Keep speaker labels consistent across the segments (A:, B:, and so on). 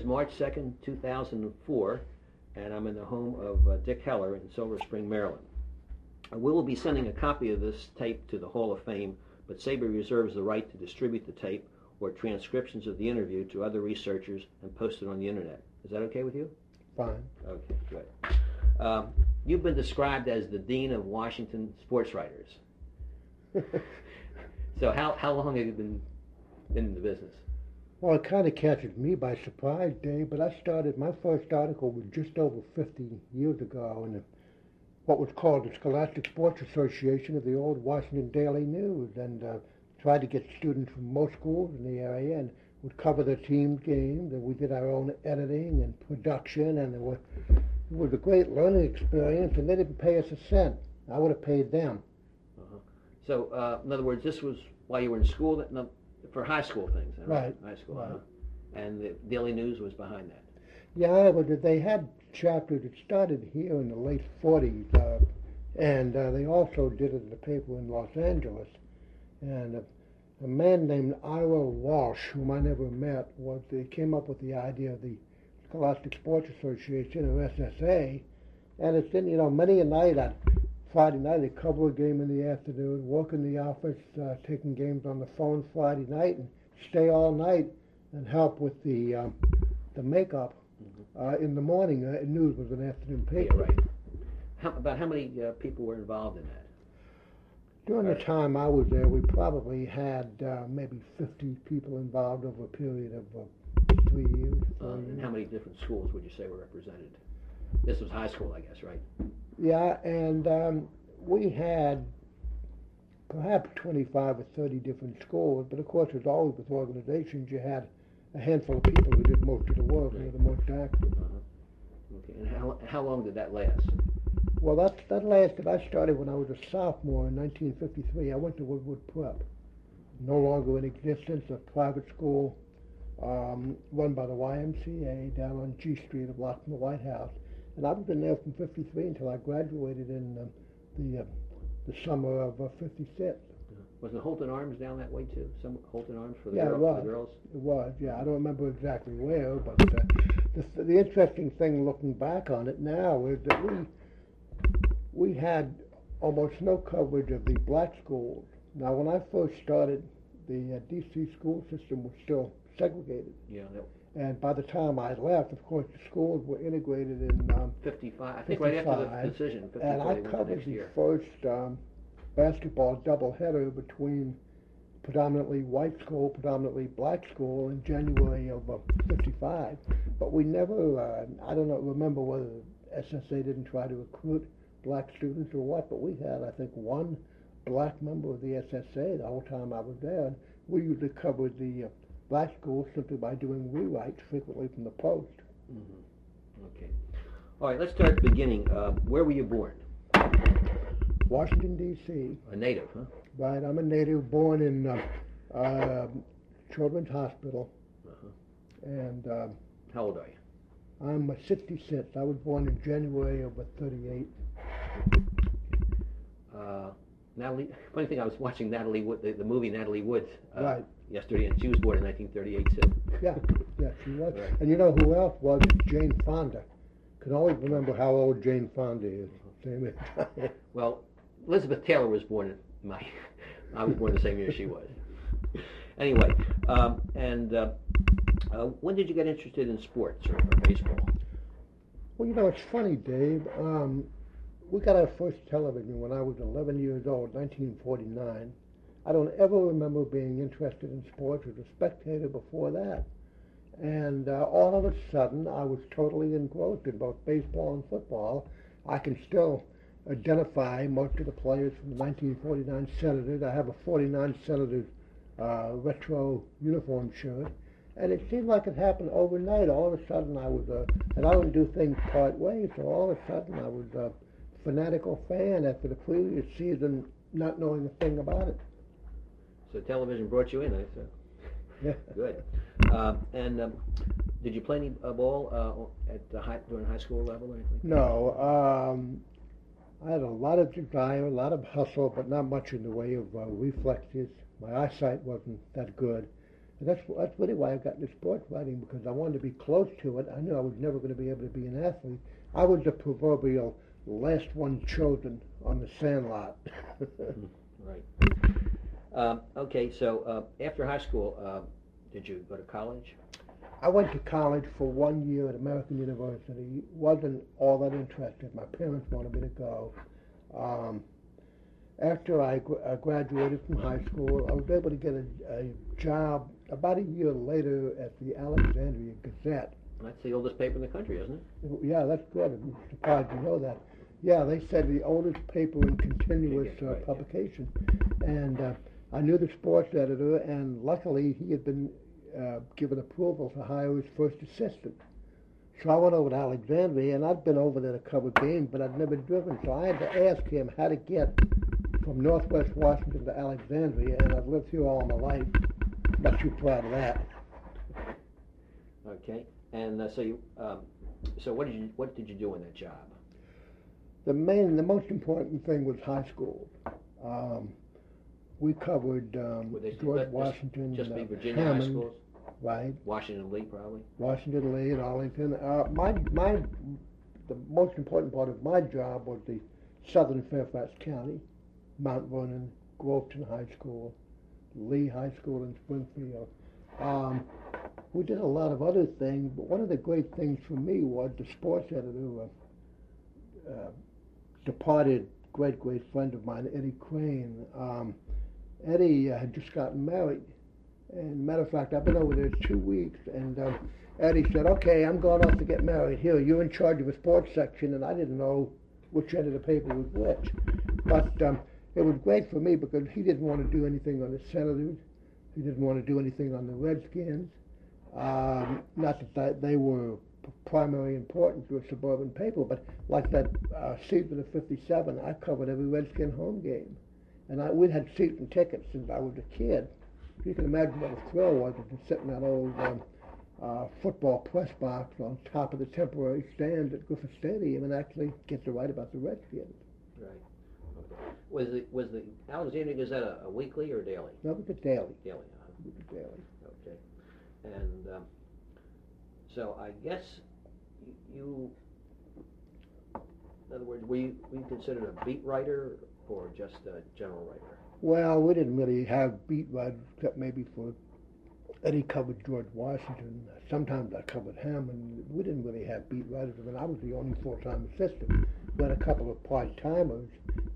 A: is March 2nd, 2004, and I'm in the home of Dick Heller in Silver Spring, Maryland. We will be sending a copy of this tape to the Hall of Fame, but SABR reserves the right to distribute the tape or transcriptions of the interview to other researchers and post it on the internet. Is that okay with you?
B: Fine.
A: Okay, good. You've been described as the Dean of Washington sports writers. So how long have you been in the business?
B: Well, it kind of catches me by surprise, Dave, but I started, my first article was just over 50 years ago in what was called the Scholastic Sports Association of the old Washington Daily News, and tried to get students from most schools in the area and would cover the team games, and we did our own editing and production, and it was a great learning experience, and they didn't pay us a cent. I would have paid them.
A: Uh-huh. So, in other words, this was while you were in school, for high school things,
B: right?
A: High school,
B: right.
A: And the Daily News was behind that.
B: Yeah, but they had chapters that started here in the late 40s, and they also did it in the paper in Los Angeles. And a man named Ira Walsh, whom I never met, they came up with the idea of the Scholastic Sports Association, or SSA, and it's in, many a night, Friday night, I'd cover a game in the afternoon, work in the office, taking games on the phone Friday night, and stay all night and help with the makeup. In the morning, news was an afternoon paper.
A: Yeah, right. About how many people were involved in that?
B: During the time I was there, we probably had maybe 50 people involved over a period of 3 years, 4 years.
A: And how many different schools would you say were represented? This was high school, I guess, right?
B: Yeah, and we had perhaps 25 or 30 different schools, but of course, as always with organizations, you had a handful of people who did most of the work, who were the most active.
A: Okay, and how long did that last?
B: Well, that lasted. I started when I was a sophomore in 1953. I went to Woodward Prep, no longer in existence, a private school run by the YMCA down on G Street, a block from the White House. And I was in there from 53 until I graduated in the summer of 56.
A: Was it Holton Arms down that way too? Some Holton Arms for the girls?
B: It was, yeah. I don't remember exactly where, but the interesting thing looking back on it now is that we had almost no coverage of the black schools. Now, when I first started, the D.C. school system was still segregated.
A: Yeah.
B: And by the time I left, of course, the schools were integrated in
A: 55. I think right after the decision.
B: And I covered the first basketball doubleheader between predominantly white school, predominantly black school in January of 55. But we never, I don't remember whether SSA didn't try to recruit black students or what, but we had, I think, one black member of the SSA the whole time I was there. And we usually covered the black schools simply by doing rewrites frequently from the Post.
A: Mm-hmm. Okay. All right, let's start at the beginning. Where were you born?
B: Washington, D.C.
A: A native, huh?
B: Right, I'm a native, born in Children's Hospital.
A: Uh-huh.
B: And
A: how old are you?
B: I'm 66. I was born in January of 38.
A: Natalie, funny thing, I was watching Natalie Wood, the movie Natalie Wood
B: right.
A: yesterday, and she was born in 1938 too.
B: Yeah, she was.
A: Right.
B: And you know who else was? Jane Fonda. Can always remember how old Jane Fonda is.
A: Well, Elizabeth Taylor was born I was born the same year she was. Anyway, when did you get interested in sports or baseball?
B: Well, it's funny, Dave. We got our first television when I was 11 years old, 1949. I don't ever remember being interested in sports as a spectator before that. And all of a sudden, I was totally engrossed in both baseball and football. I can still identify most of the players from the 1949 Senators. I have a 49 Senators retro uniform shirt. And it seemed like it happened overnight. All of a sudden, I was and I don't do things part ways, so all of a sudden I was a fanatical fan after the previous season, not knowing a thing about it.
A: So television brought you in, I said.
B: Yeah.
A: Good. Did you play any ball during high school level or anything?
B: No. I had a lot of desire, a lot of hustle, but not much in the way of reflexes. My eyesight wasn't that good. That's really why I got into sports writing, because I wanted to be close to it. I knew I was never going to be able to be an athlete. I was the proverbial last one chosen on the sandlot.
A: Right. Okay, so after high school, did you go to college?
B: I went to college for 1 year at American University. Wasn't all that interested. My parents wanted me to go. After I graduated from high school, I was able to get a job about a year later at the Alexandria Gazette.
A: That's the oldest paper in the country, isn't it?
B: Yeah, that's good. I'm surprised you know that. Yeah, they said the oldest paper in continuous
A: Right,
B: publication. Yeah. And I knew the sports editor, and luckily he had been given approval to hire his first assistant. So I went over to Alexandria, and I'd been over there to cover games, but I'd never driven, so I had to ask him how to get from Northwest Washington to Alexandria, and I've lived here all my life. I'm not too proud of that.
A: Okay, and so what did you do in that job?
B: The most important thing was high school. We covered George Washington,
A: just be Virginia
B: Hammond,
A: high schools,
B: right?
A: Washington Lee, probably.
B: Washington Lee and Arlington. The most important part of my job was the Southern Fairfax County, Mount Vernon, Groveton High School, Lee High School in Springfield. We did a lot of other things, but one of the great things for me was the sports editor, departed great friend of mine, Eddie Crane. Eddie had just gotten married, and matter of fact, I've been over there 2 weeks, and Eddie said, "Okay, I'm going off to get married. Here, you're in charge of a sports section," and I didn't know which end of the paper was which. But it was great for me because he didn't want to do anything on the Senators. He didn't want to do anything on the Redskins. Not that they were primary importance to a suburban paper, but like that season of '57, I covered every Redskin home game. And we'd had season tickets since I was a kid. You can imagine what a thrill was to sit in that old football press box on top of the temporary stand at Griffith Stadium and actually get to write about the Redskins.
A: Right. Okay. Was the Alexandria Gazette a weekly or daily?
B: No, it was a daily.
A: Daily.
B: It was a daily.
A: Okay. And so I guess you, in other words, were you considered a beat writer or just a general writer?
B: Well, we didn't really have beat writers except maybe for Eddie covered George Washington. Sometimes I covered Hammond. We didn't really have beat writers. I mean, I was the only full-time assistant. We had a couple of part-timers,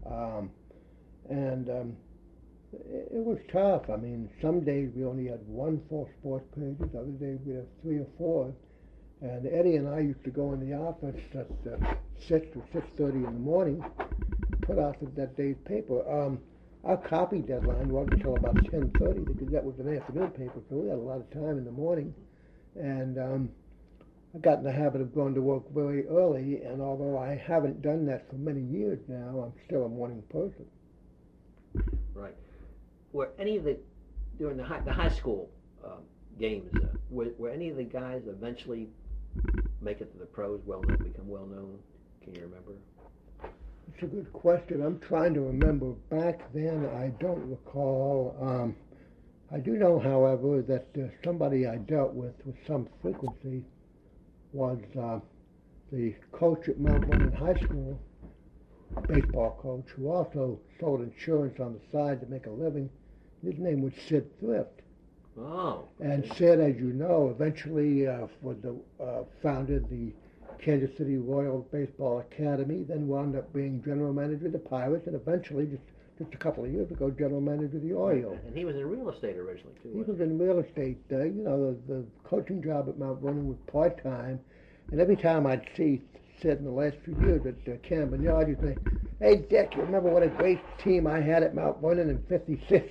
B: and it was tough. I mean, some days we only had one full sports page. Other days we had 3 or 4. And Eddie and I used to go in the office at 6 or 6:30 in the morning, put out that day's paper. Our copy deadline wasn't until about 10:30 because that was an afternoon paper, so we had a lot of time in the morning. And I got in the habit of going to work very early, and although I haven't done that for many years now, I'm still a morning person.
A: Right. Were any of during the high school games, were any of the guys eventually make it to the pros, become well known? Can you remember?
B: It's a good question. I'm trying to remember. Back then, I don't recall. I do know, however, that somebody I dealt with some frequency was the coach at Mount Vernon High School, baseball coach, who also sold insurance on the side to make a living. His name was Sid Thrift.
A: Oh.
B: And Sid, as you know, eventually founded the Kansas City Royal Baseball Academy, then wound up being general manager of the Pirates, and eventually, just a couple of years ago, general manager of the Orioles.
A: And he was in real estate originally, too.
B: He was in real estate. The coaching job at Mount Vernon was part-time, and every time I'd see Sid in the last few years at Camden Yard, he'd say, "Hey, Dick, you remember what a great team I had at Mount Vernon in '56?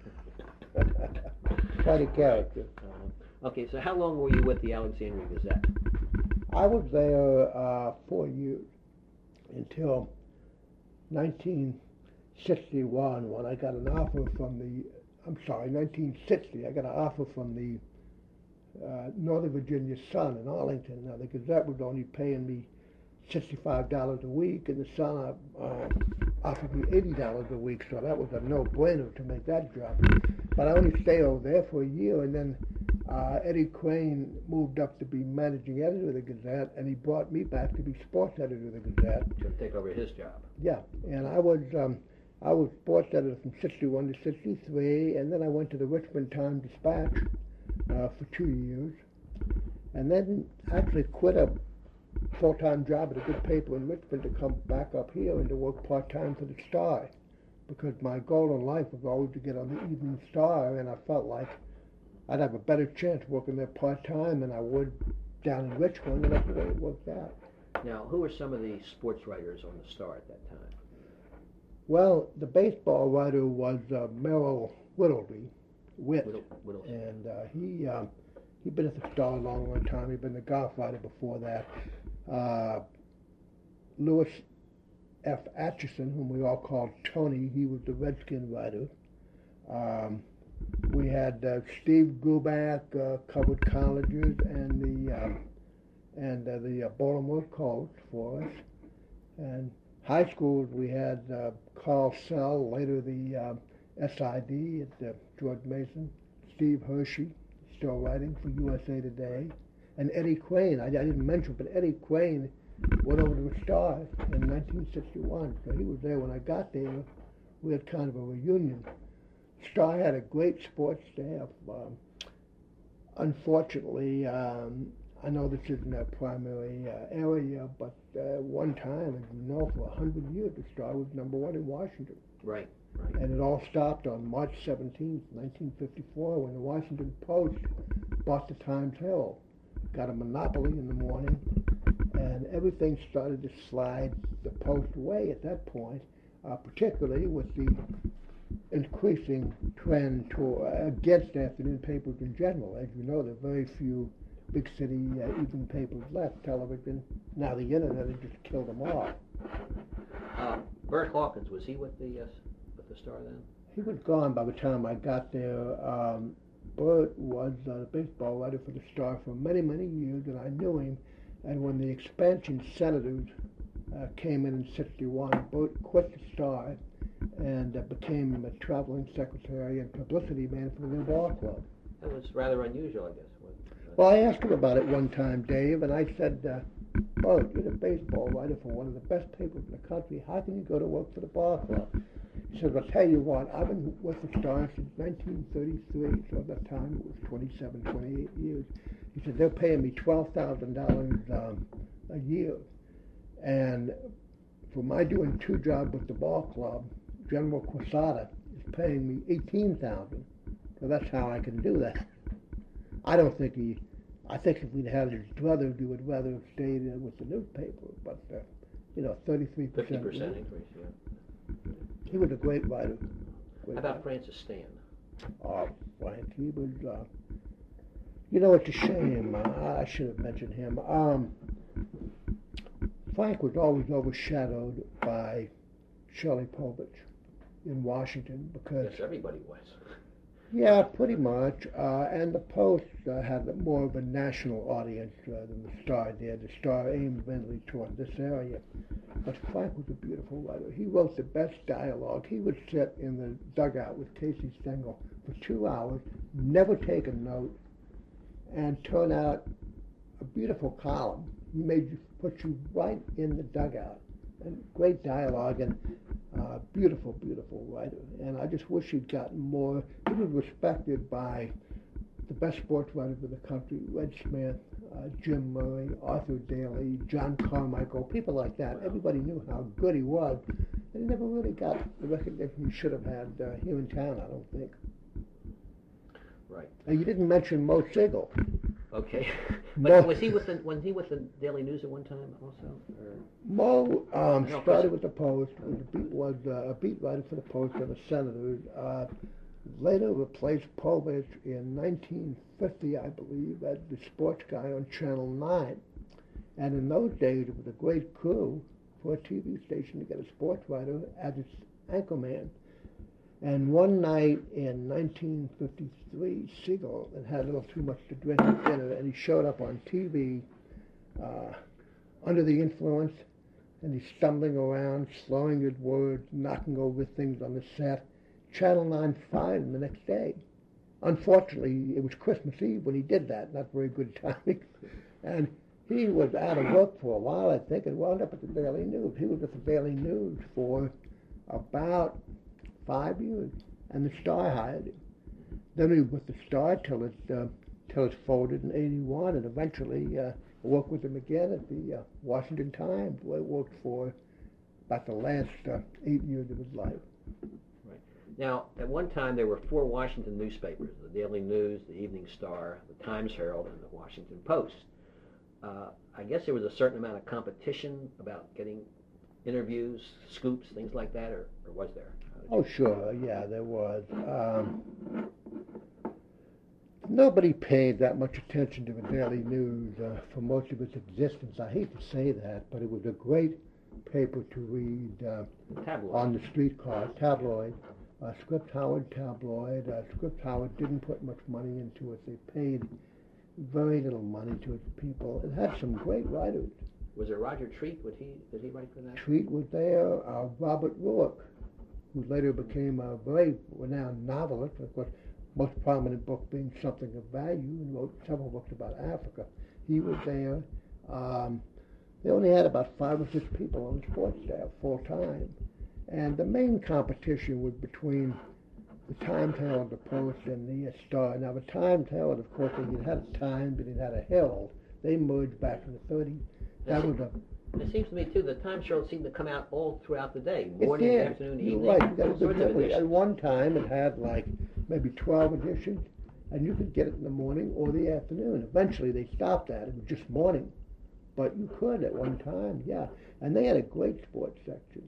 B: Quite a character.
A: Okay, so how long were you with the Alexandria Gazette?
B: I was there 4 years until 1961 when I got an offer from 1960, I got an offer from the Northern Virginia Sun in Arlington. Now, the Gazette was only paying me $65 a week, and the Sun offered me $80 a week, so that was a no-brainer to make that job. but I only stayed over there for a year, and then Eddie Crane moved up to be managing editor of the Gazette, and he brought me back to be sports editor of the Gazette.
A: To take over his job.
B: Yeah, and I was sports editor from '61 to '63, and then I went to the Richmond Times-Dispatch for 2 years, and then actually quit a full-time job at a good paper in Richmond to come back up here and to work part-time for the Star, because my goal in life was always to get on the Evening Star, and I felt like I'd have a better chance working there part-time than I would down in Richmond, and that's the way it worked out.
A: Now, who were some of the sports writers on the Star at that time?
B: Well, the baseball writer was Merrill Whittleby,
A: Whittle.
B: and he'd been at the Star a long, long time. He'd been the golf writer before that. Lewis F. Atchison, whom we all called Tony, he was the Redskin writer. We had Steve Guback covered colleges and the Baltimore Colts for us. And high schools we had Carl Sell, later the SID at George Mason, Steve Hershey, still writing for USA Today, and Eddie Crane. I didn't mention, but Eddie Crane went over to the Star in 1961, so he was there when I got there. We had kind of a reunion. Star had a great sports staff. Unfortunately, I know this isn't their primary area, but one time, as you know, for 100 years, the Star was #1 in Washington.
A: Right.
B: And it all stopped on March 17th, 1954, when the Washington Post bought the Times Herald, got a monopoly in the morning, and everything started to slide the Post away at that point, particularly with the increasing trend against afternoon papers in general. As you know, there are very few big city evening papers left. Television, now the internet has just killed them all.
A: Bert Hawkins, was he with the Star then?
B: He was gone by the time I got there. Bert was the baseball writer for the Star for many, many years, and I knew him. And when the expansion Senators came in '61, Bert quit the Star and became a traveling secretary and publicity man for the new ball club.
A: That was rather unusual, I guess.
B: Well, I asked him about it one time, Dave, and I said, Bert, you're the baseball writer for one of the best papers in the country. How can you go to work for the ball club? He said, I'll tell you what, I've been with the Star since 1933, so at that time it was 27, 28 years. He said, they're paying me $12,000 a year. And for my doing 2 jobs with the ball club, General Quesada is paying me $18,000. So that's how I can do that. I think if we'd had his brother, he would rather have stayed with the newspaper, but, 33%.
A: 50% increase, yeah.
B: He was a great writer.
A: How about Francis Stan?
B: Oh, Frank, he was, it's a shame. I should have mentioned him. Frank was always overshadowed by Shirley Povich in Washington because...
A: Yes, everybody was.
B: Yeah, pretty much. And the Post had more of a national audience than the Star did. The Star aimed mainly toward this area. But Frank was a beautiful writer. He wrote the best dialogue. He would sit in the dugout with Casey Stengel for 2 hours, never take a note, and turn out a beautiful column. He put you right in the dugout. And great dialogue and beautiful, beautiful writer. And I just wish he'd gotten more. He was respected by the best sports writers of the country, Red Smith, Jim Murray, Arthur Daly, John Carmichael, people like that. Everybody knew how good he was. And he never really got the recognition he should have had here in town, I don't think.
A: Right.
B: And you didn't mention Mo Sigel.
A: Okay. But was he with the Daily News at one time also? Or?
B: Mo started with the Post, was a beat writer for the Post and the Senators. Later replaced Povich in 1950, I believe, as the sports guy on Channel 9. And in those days, it was a great coup for a TV station to get a sports writer as its anchorman. And one night in 1953, Sigel had had a little too much to drink at dinner, and he showed up on TV under the influence, and he's stumbling around, slurring his words, knocking over things on the set, Channel 9 fired him the next day. Unfortunately, it was Christmas Eve when he did that. Not very good timing. And he was out of work for a while, I think, and wound up at the Daily News. He was at the Daily News for about 5 years, and the Star hired him. Then he was with the Star till it folded in '81, and eventually worked with him again at the Washington Times, where he worked for about the last 8 years of his life.
A: Right. Now, at one time, there were 4 Washington newspapers: the Daily News, the Evening Star, the Times Herald, and the Washington Post. I guess there was a certain amount of competition about getting interviews, scoops, things like that, or was there?
B: Oh, sure, yeah, there was. Nobody paid that much attention to the Daily News for most of its existence. I hate to say that, but it was a great paper to read on the streetcar, tabloid. Script Howard tabloid. Script Howard didn't put much money into it. They paid very little money to its people. It had some great writers.
A: Was it Roger Treat? Did he write for that?
B: Treat was there. Robert Ruark, who later became a very renowned novelist. Of course, most prominent book being Something of Value, and wrote several books about Africa. He was there. They only had about 5 or 6 people on the sports staff full time, and the main competition was between the Times Herald, the Post, and the Star. Now, the Times Herald, of course, it had a Times and it had a Herald. They merged back in the 30s.
A: It seems to me, too, the Times Herald seemed to come out all throughout the day, morning, afternoon, evening.
B: You're right. At one time, it had like maybe 12 editions, and you could get it in the morning or the afternoon. Eventually, they stopped that. It was just morning. But you could at one time, yeah. And they had a great sports section.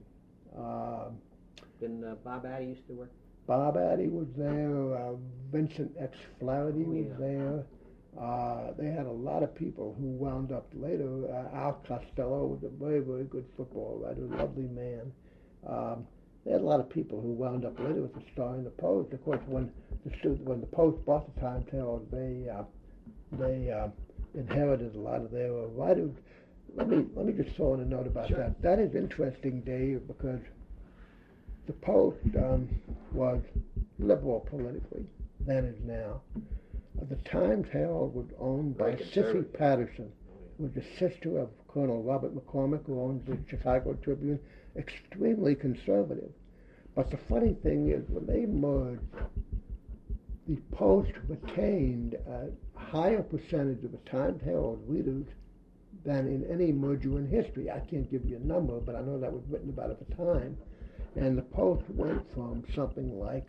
A: Then Bob Addy used to work?
B: Bob Addy was there. Vincent X. Flaherty was there. They had a lot of people who wound up later. Al Costello was a very, very good football writer, a lovely man. They had a lot of people who wound up later with the Star and the Post. Of course, when the Post bought the Times Herald, they inherited a lot of their writers. Let me just throw in a note about that. That is interesting, Dave, because the Post was liberal politically, then as now. The Times Herald was owned by Sissy Patterson, who was the sister of Colonel Robert McCormick, who owns the Chicago Tribune, extremely conservative. But the funny thing is, when they merged, the Post retained a higher percentage of the Times Herald readers than in any merger in history. I can't give you a number, but I know that was written about at the time. And the Post went from something like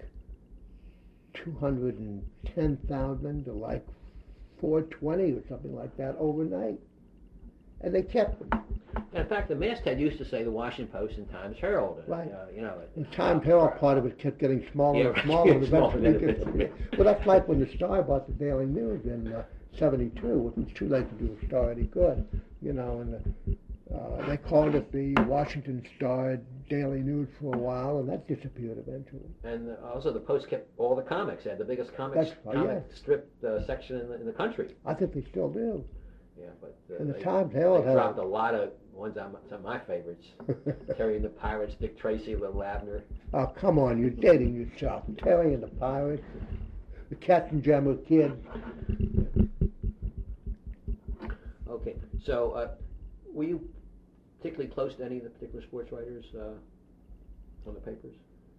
B: 210,000 to like 420 or something like that overnight. And they kept them.
A: In fact, the masthead used to say the Washington Post and Times Herald.
B: Right. The Times Herald part of it kept getting smaller and smaller. Well, that's like when the Star bought the Daily News in '72. It was too late to do a Star any good, and they called it the Washington Star Daily News for a while, and that disappeared eventually.
A: And also the Post kept all the comics. They had the biggest comic strip section in the country.
B: I think they still do.
A: Yeah, but
B: and the Times Herald
A: they dropped a lot of ones on some of my favorites. Terry and the Pirates, Dick Tracy, Little Abner.
B: Oh, come on, you're dating yourself. Terry and the Pirates, the Captain Jammer Kid.
A: Okay, so were you particularly close to any of the particular sports writers on the papers?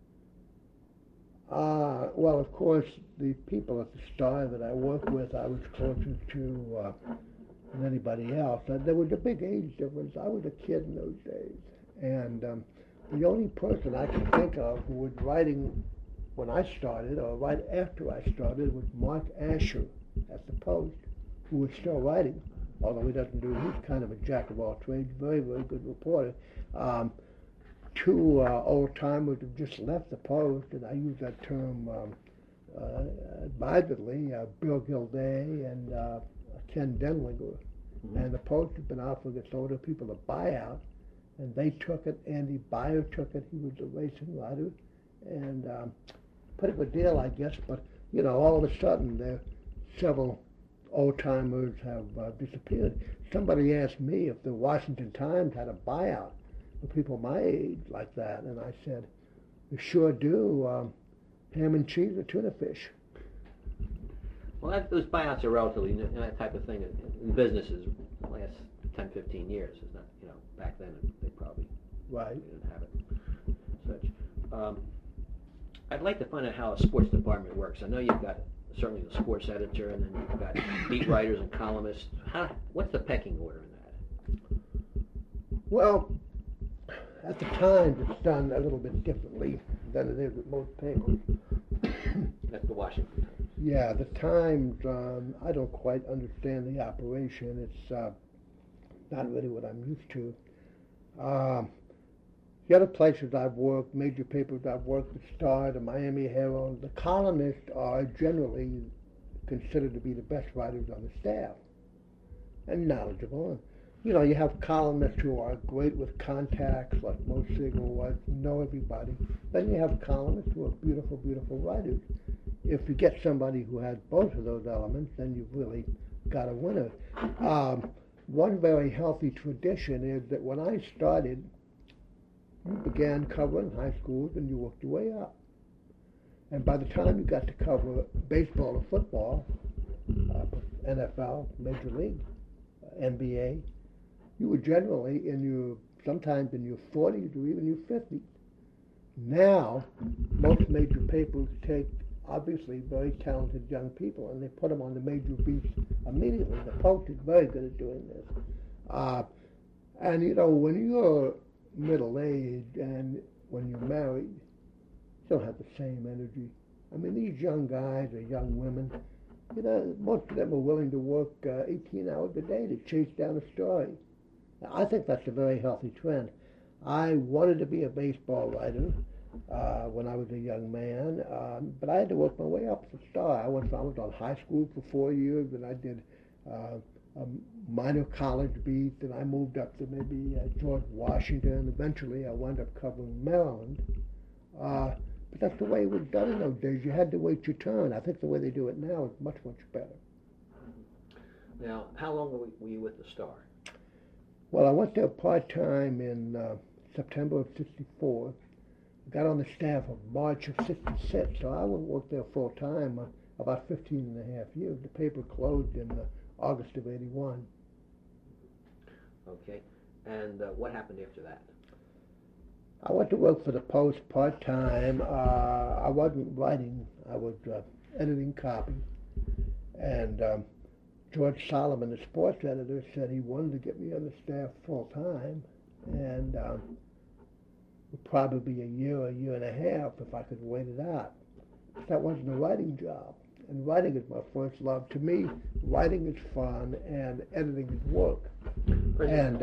B: Well, of course, the people at the Star that I worked with, I was closer to than anybody else. There was a big age difference. I was a kid in those days, and the only person I can think of who was writing when I started, or right after I started, was Mark Asher at the Post, who was still writing, although he doesn't do. He's kind of a jack of all trades, very, very good reporter. 2 old timers have just left the Post, and I use that term advisedly. Bill Gilday and Ken Denlinger. Mm-hmm. And the Post has been offering its older people a buyout, and they took it. Andy Beyer took it. He was a racing rider, and pretty good deal, I guess. But all of a sudden, several old timers have disappeared. Somebody asked me if the Washington Times had a buyout for people my age like that, and I said, "We sure do. ham and cheese or tuna fish.
A: Well, those buyouts are relatively new, that type of thing in businesses last 10, 15 years. It's not, back then they probably didn't have it. Such. I'd like to find out how a sports department works. I know you've got certainly the sports editor, and then you've got beat writers and columnists. What's the pecking order in that?
B: Well, at the Times, it's done a little bit differently than it is with most papers.
A: That's the Washington Times.
B: Yeah, the Times, I don't quite understand the operation. It's not really what I'm used to. The other places I've worked, major papers I've worked, the Star, the Miami Herald, the columnists are generally considered to be the best writers on the staff and knowledgeable. You have columnists who are great with contacts, like Mo Siegel was, know everybody. Then you have columnists who are beautiful, beautiful writers. If you get somebody who has both of those elements, then you've really got a winner. One very healthy tradition is that when I started, you began covering high schools and you worked your way up. And by the time you got to cover baseball or football, NFL, Major League, NBA, you were generally sometimes in your 40s or even your 50s. Now, most major papers take obviously very talented young people and they put them on the major beats immediately. The Post is very good at doing this. And when you're middle-aged and when you're married, you don't have the same energy. I mean, these young guys or young women, most of them are willing to work 18 hours a day to chase down a story. I think that's a very healthy trend. I wanted to be a baseball writer when I was a young man, but I had to work my way up to the Star. I was on high school for 4 years, and I did a minor college beat, and I moved up to maybe George Washington. Eventually, I wound up covering Maryland. But that's the way it was done in those days. You had to wait your turn. I think the way they do it now is much, much better.
A: Now, how long were you with the Star?
B: Well, I went there part-time in September of '64. Got on the staff of March of '66, so I worked there full-time about 15 and a half years. The paper closed in August of '81.
A: Okay. And what happened after that?
B: I went to work for the Post part-time. I wasn't writing. I was editing copy. And George Solomon, the sports editor, said he wanted to get me on the staff full-time. And it would probably be a year and a half if I could wait it out. But that wasn't a writing job. And writing is my first love. To me, writing is fun and editing is work. And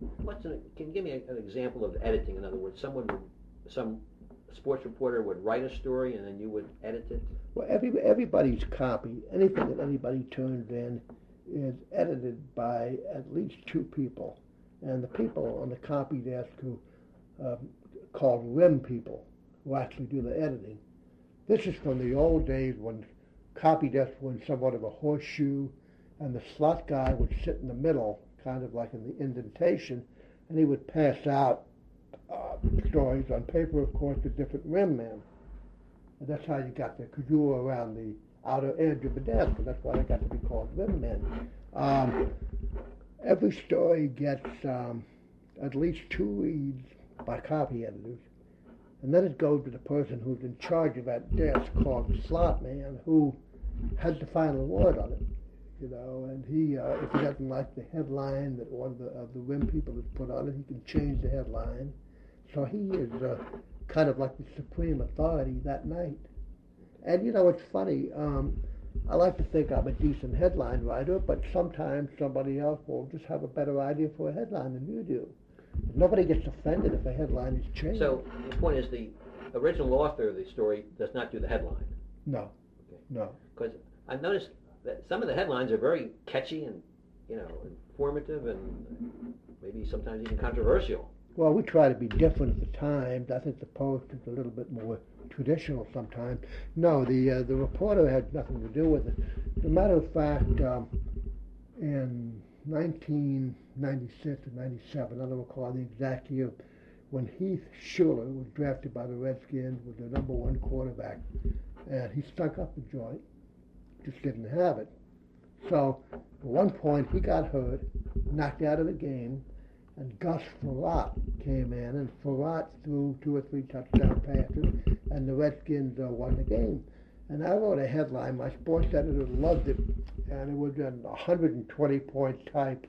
A: can you give me an example of editing? In other words, some sports reporter would write a story and then you would edit it?
B: Well, everybody's copy, anything that anybody turns in, is edited by at least two people. And the people on the copy desk who called rim people who actually do the editing. This is from the old days when copy desk was somewhat of a horseshoe, and the slot guy would sit in the middle, kind of like in the indentation, and he would pass out stories on paper, of course, to different rim men. And that's how you got there, because you were around the outer edge of the desk, and that's why they got to be called rim men. Every story gets at least two reads by copy editors, and then it goes to the person who's in charge of that desk, called the slot man, who has the final word on it. And he, if he doesn't like the headline that one of the rim people has put on it, he can change the headline. So he is kind of like the supreme authority that night. And it's funny, I like to think I'm a decent headline writer, but sometimes somebody else will just have a better idea for a headline than you do. Nobody gets offended if a headline is changed.
A: So the point is the original author of the story does not do the headline?
B: No. Okay. No.
A: Because I've noticed that some of the headlines are very catchy and, informative and maybe sometimes even controversial.
B: Well, we try to be different at the Times. I think the Post is a little bit more traditional sometimes. No, the reporter had nothing to do with it. As a matter of fact, in 1996 or 97, I don't recall the exact year, when Heath Schuler was drafted by the Redskins, was the number one quarterback, and he stuck up the joint, just didn't have it. So at one point he got hurt, knocked out of the game, and Gus Frerotte came in, and Frerotte threw 2 or 3 touchdown passes, and the Redskins won the game. And I wrote a headline. My sports editor loved it, and it was an 120-point type.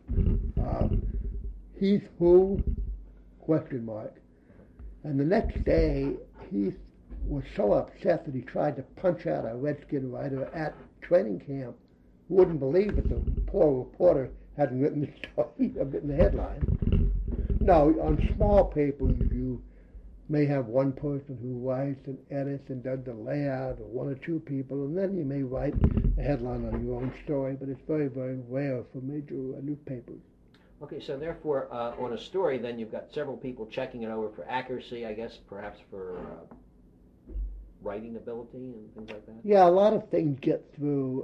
B: Heath who? Question mark. And the next day, Heath was so upset that he tried to punch out a Redskin writer at training camp. Wouldn't believe it. The poor reporter hadn't written the story, written the headline. Now, on small papers, you may have one person who writes and edits and does the layout, or 1 or 2 people, and then you may write a headline on your own story, but it's very, very rare for major newspapers.
A: Okay, so therefore, on a story, then you've got several people checking it over for accuracy, I guess, perhaps for writing ability and things like that?
B: Yeah, a lot of things get through.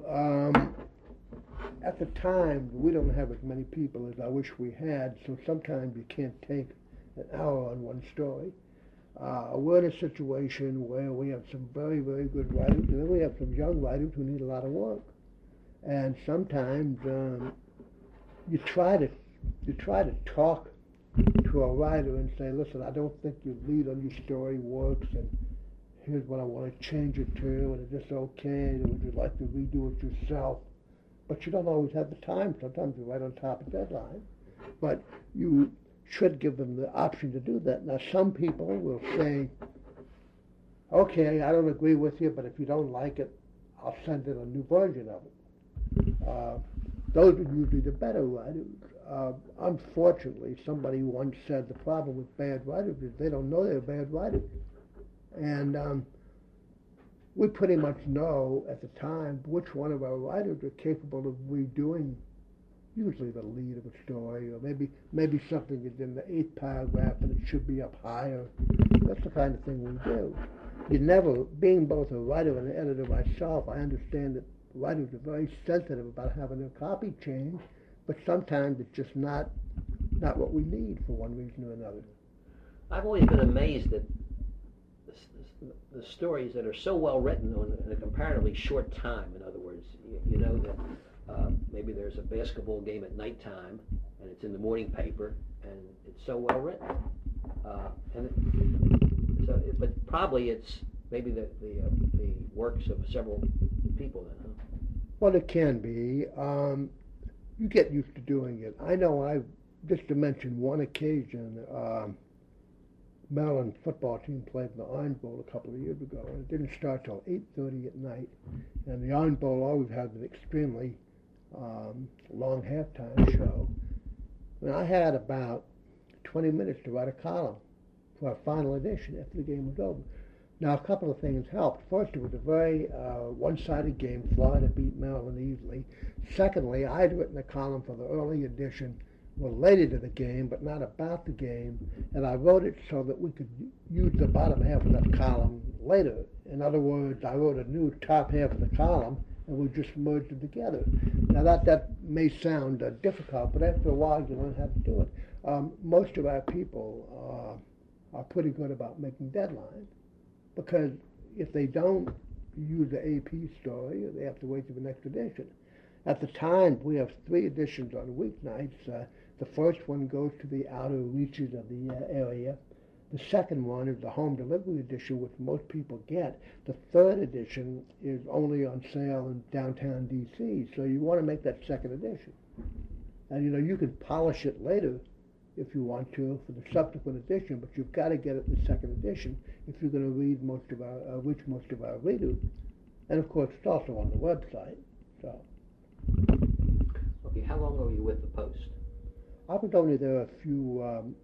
B: At the time, we don't have as many people as I wish we had, so sometimes you can't take an hour on one story. We're in a situation where we have some very, very good writers, and then we have some young writers who need a lot of work. And sometimes you try to talk to a writer and say, listen, I don't think your lead on your story works, and here's what I want to change it to, and is this okay, or would you like to redo it yourself? But you don't always have the time. Sometimes you're right on top of deadline. But you should give them the option to do that. Now, some people will say, okay, I don't agree with you, but if you don't like it, I'll send in a new version of it. Those are usually the better writers. Unfortunately, somebody once said the problem with bad writers is they don't know they're bad writers. And we pretty much know at the time which one of our writers are capable of redoing usually the lead of a story, or maybe something is in the 8th paragraph and it should be up higher. That's the kind of thing we do. You never, being both a writer and an editor myself, I understand that writers are very sensitive about having their copy changed, but sometimes it's just not what we need for one reason or another.
A: I've always been amazed at the stories that are so well written in a comparatively short time. In other words, you know that maybe there's a basketball game at nighttime and it's in the morning paper and it's so well written. But probably it's maybe the works of several people then, huh?
B: Well, it can be. You get used to doing it. I know just to mention one occasion, Maryland football team played in the Orange Bowl a couple of years ago, and it didn't start till 8:30 at night. And the Orange Bowl always has an extremely long halftime show. And I had about 20 minutes to write a column for our final edition after the game was over. Now, a couple of things helped. First, it was a very one-sided game. Florida beat Maryland easily. Secondly, I had written a column for the early edition related to the game, but not about the game, and I wrote it so that we could use the bottom half of that column later. In other words, I wrote a new top half of the column, and we just merged them together. Now, that may sound difficult, but after a while, you learn how to do it. Most of our people are pretty good about making deadlines, because if they don't use the AP story, they have to wait for the next edition. At the time, we have 3 editions on weeknights. The first one goes to the outer reaches of the area. The second one is the home delivery edition, which most people get. The third edition is only on sale in downtown D.C., so you want to make that second edition. And, you can polish it later if you want to for the subsequent edition, but you've got to get it in the second edition if you're going to reach most of our readers. And, of course, it's also on the website. So.
A: Okay, how long were you with the Post?
B: I was only there a few,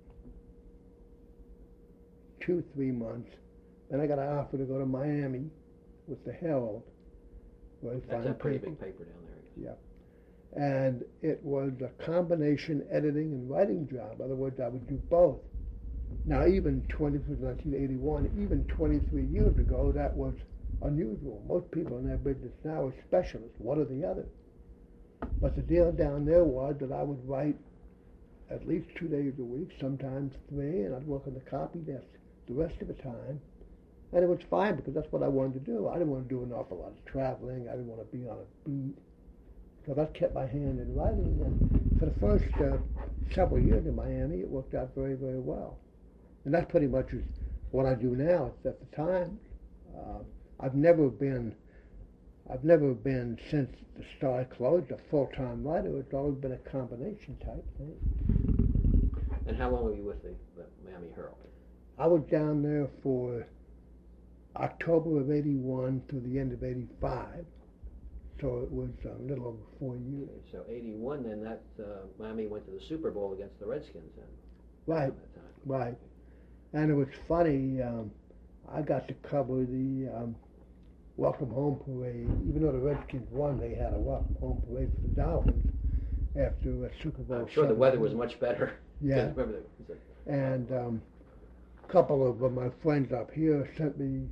B: 2-3 months. Then I got an offer to go to Miami with the Herald.
A: That's a pretty big paper down there.
B: Yeah. And it was a combination editing and writing job. In other words, I would do both. Now, even 1981, even 23 years ago, that was unusual. Most people in that business now are specialists, one or the other. But the deal down there was that I would write at least 2 days a week, sometimes 3, and I'd work on the copy desk the rest of the time. And it was fine because that's what I wanted to do. I didn't want to do an awful lot of traveling. I didn't want to be on a beat. So that kept my hand in writing. And for the first several years in Miami, it worked out very, very well. And that's pretty much what I do now. It's at the time. I've never been, since the Star closed, a full-time writer. It's always been a combination type thing.
A: And how long were you with the Miami Herald?
B: I was down there for October of 81 to the end of 85. So it was a little over 4 years.
A: So 81, then that Miami went to the Super Bowl against the Redskins then.
B: Right,
A: That time.
B: right. And it was funny, I got to cover the welcome home parade. Even though the Redskins won, they had a welcome home parade for the Dolphins after a Super Bowl.
A: I'm sure the weather was much better.
B: Yeah.
A: Remember
B: And a couple of my friends up here sent me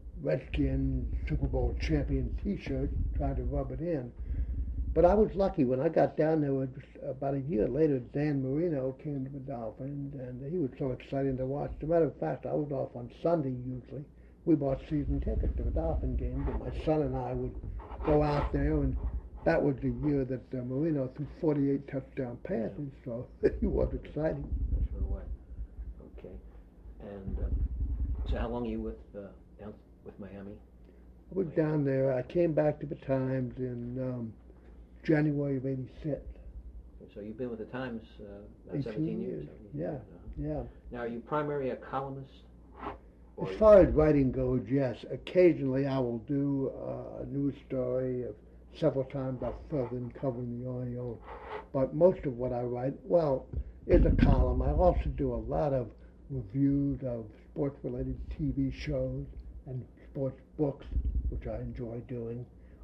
B: Redskin Super Bowl champion T-shirt, tried to rub it in. But I was lucky. When I got down there, about a year later, Dan Marino came to the Dolphins, and he was so exciting to watch. As a matter of fact, I was off on Sunday usually. We bought season tickets to the Dolphin games, and my son and I would go out there, and that was the year that Marino threw 48 touchdown passes, so he was exciting.
A: Sure was. Okay. And so how long are you with Miami?
B: I was down there. I came back to the Times in January of '86.
A: So you've been with the Times about 17 years.
B: Yeah, yeah.
A: Now, are you primarily a columnist?
B: As far as writing goes, yes. Occasionally I will do a news story. Several times I've filled in covering the Orioles. But most of what I write, is a column. I also do a lot of reviews of sports-related TV shows and sports books, which I enjoy doing.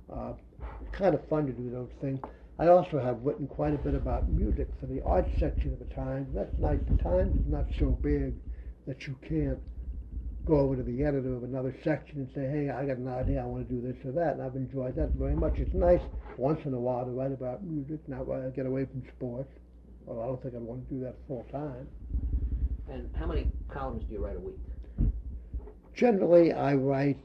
B: It's kind of fun to do those things. I also have written quite a bit about music for the arts section of the Times. That's nice. The Times is not so big that you can't go over to the editor of another section and say, hey, I got an idea, I want to do this or that, and I've enjoyed that very much. It's nice once in a while to write about music, not get away from sports. Well, I don't think I'd want to do that full time.
A: And how many columns do you write a week?
B: Generally, I write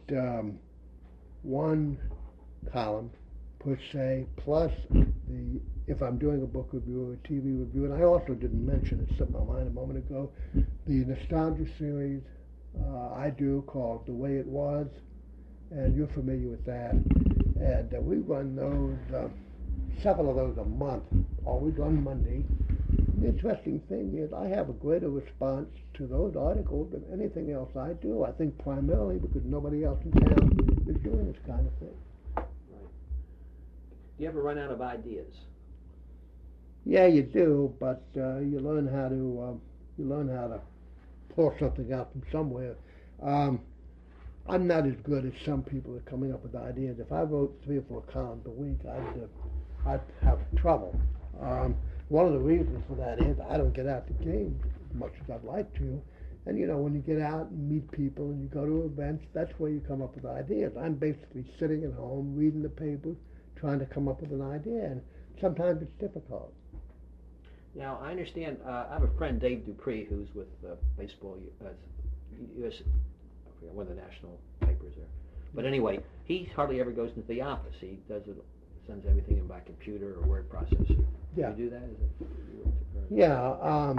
B: one column per se, plus if I'm doing a book review or a TV review, and I also didn't mention, it slipped my mind a moment ago, the nostalgia series I do called The Way It Was, and you're familiar with that. And we run those, several of those a month, always on Monday. The interesting thing is I have a greater response to those articles than anything else I do. I think primarily because nobody else in town is doing this kind of thing.
A: Right. Do you ever run out of ideas?
B: Yeah, you do, but you learn how to pull something out from somewhere. I'm not as good as some people at coming up with ideas. If I wrote 3 or 4 columns a week, I'd have trouble. One of the reasons for that is I don't get out to games as much as I'd like to. And when you get out and meet people and you go to events, that's where you come up with ideas. I'm basically sitting at home, reading the papers, trying to come up with an idea, and sometimes it's difficult.
A: Now, I understand, I have a friend, Dave Dupree, who's with baseball, US, I forget, one of the national papers there. But anyway, he hardly ever goes into the office. He sends everything in by computer or word processor.
B: Yeah.
A: Do you do that?
B: Yeah.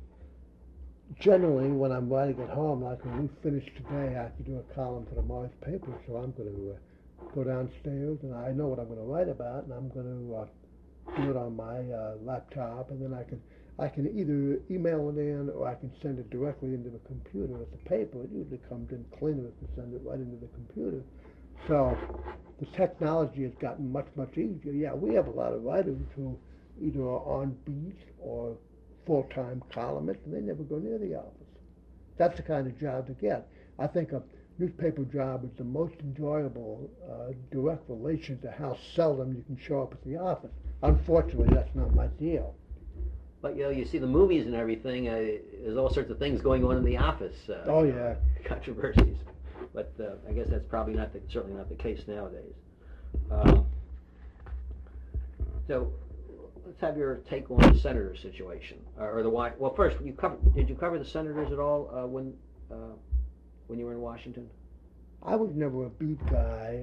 B: Generally, when I'm writing at home, like when we finish today, I have to do a column for tomorrow's paper, so I'm going to go downstairs, and I know what I'm going to write about, and I'm going to do it on my laptop, and then I can either email it in or I can send it directly into the computer with the paper. It usually comes in cleaner if you send it right into the computer. So the technology has gotten much, much easier. Yeah, we have a lot of writers who either are on beat or full-time columnists, and they never go near the office. That's the kind of job to get. I think a newspaper job is the most enjoyable direct relation to how seldom you can show up at the office. Unfortunately, that's not my deal.
A: But you see the movies and everything. There's all sorts of things going on in the office.
B: Oh yeah,
A: controversies. But I guess that's probably certainly not the case nowadays. So have your take on the Senator situation, or the why? Well, first, did you cover the Senators at all when you were in Washington?
B: I was never a beat guy.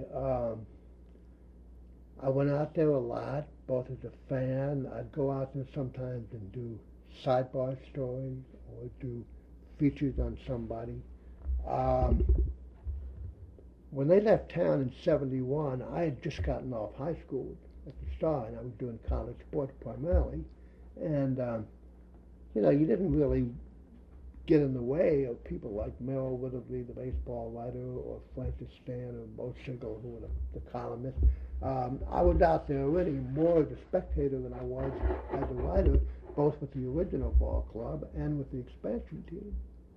B: I went out there a lot, both as a fan. I'd go out there sometimes and do sidebar stories or do features on somebody. When they left town in '71, I had just gotten off high school at the start, and I was doing college sports primarily. And, you didn't really get in the way of people like Merrill Witherby, the baseball writer, or Francis Stan or Mo Sigel, who were the columnists. I was out there really more as a spectator than I was as a writer, both with the original ball club and with the expansion team.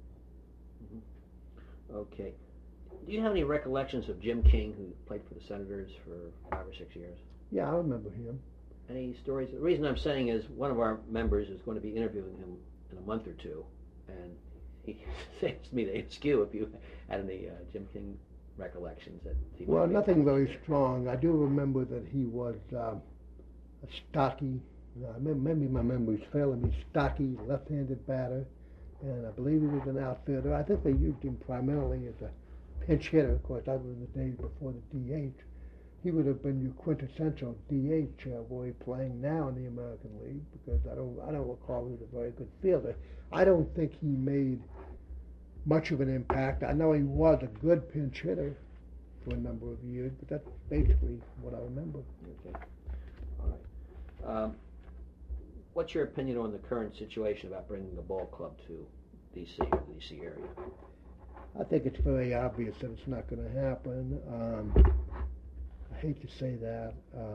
A: Mm-hmm. Okay. Do you have any recollections of Jim King, who played for the Senators for 5 or 6 years?
B: Yeah, I remember him.
A: Any stories? The reason I'm saying is one of our members is going to be interviewing him in a month or two, and he asked me to ask you if you had any Jim King recollections.
B: Well, nothing very strong. I do remember that he was a stocky, maybe my memory's failing me, stocky left-handed batter, and I believe he was an outfielder. I think they used him primarily as a pinch hitter. Of course, that was the days before the DH. He would have been your quintessential DH were he playing now in the American League, because I don't recall he was a very good fielder. I don't think he made much of an impact. I know he was a good pinch hitter for a number of years, but that's basically what I remember.
A: Okay. All right. What's your opinion on the current situation about bringing the ball club to D.C. or the D.C. area?
B: I think it's very obvious that it's not going to happen. I hate to say that.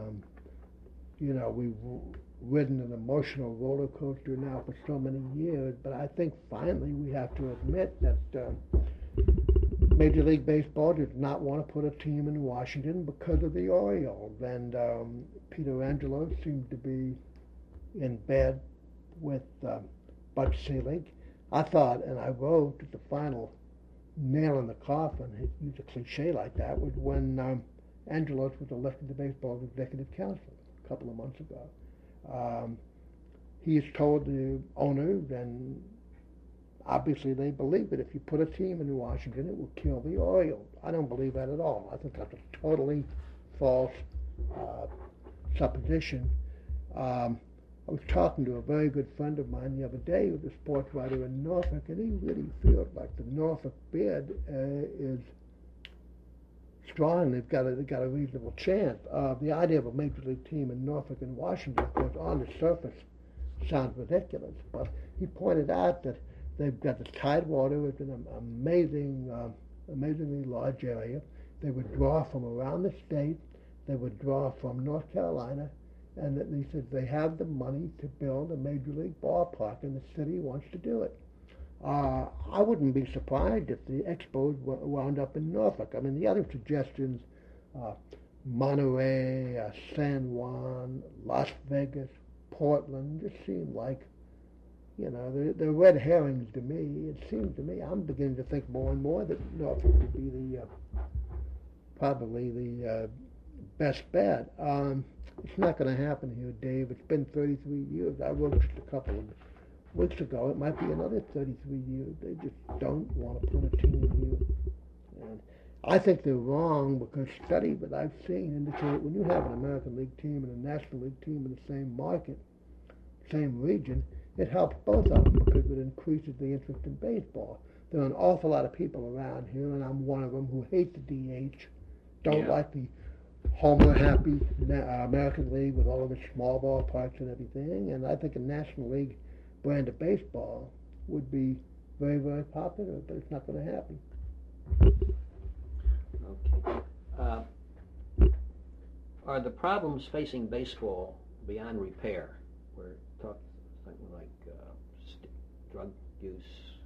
B: We've ridden an emotional roller coaster now for so many years, but I think finally we have to admit that Major League Baseball does not want to put a team in Washington because of the Orioles. And Peter Angelo seemed to be in bed with Bud Selig. I thought, and I wrote, that the final nail in the coffin, to use a cliche like that, was when Angelos was elected to baseball's executive council a couple of months ago. He has told the owners, and obviously they believe it, if you put a team in Washington, it will kill the Orioles. I don't believe that at all. I think that's a totally false supposition. I was talking to a very good friend of mine the other day, who's a sports writer in Norfolk, and he really feels like the Norfolk bid is strong. They've got a reasonable chance. The idea of a major league team in Norfolk and Washington, of course, on the surface sounds ridiculous, but he pointed out that they've got the Tidewater. It's an amazingly large area. They would draw from around the state. They would draw from North Carolina. And that he said they have the money to build a major league ballpark, and the city wants to do it. I wouldn't be surprised if the Expos wound up in Norfolk. I mean, the other suggestions, Monterey, San Juan, Las Vegas, Portland, just seem like, they're red herrings to me. It seems to me, I'm beginning to think more and more that Norfolk would be probably the best bet. It's not going to happen here, Dave. It's been 33 years. I wrote just a couple of weeks ago. It might be another 33 years. They just don't want to put a team here. And I think they're wrong, because studies that I've seen indicate when you have an American League team and a National League team in the same market, same region, it helps both of them because it increases the interest in baseball. There are an awful lot of people around here, and I'm one of them, who hate the DH, don't like the homer-happy American League with all of its small ballparks and everything, and I think a National League brand of baseball would be very, very popular, but it's not going to happen.
A: Okay. Are the problems facing baseball beyond repair? We're talking something like drug use,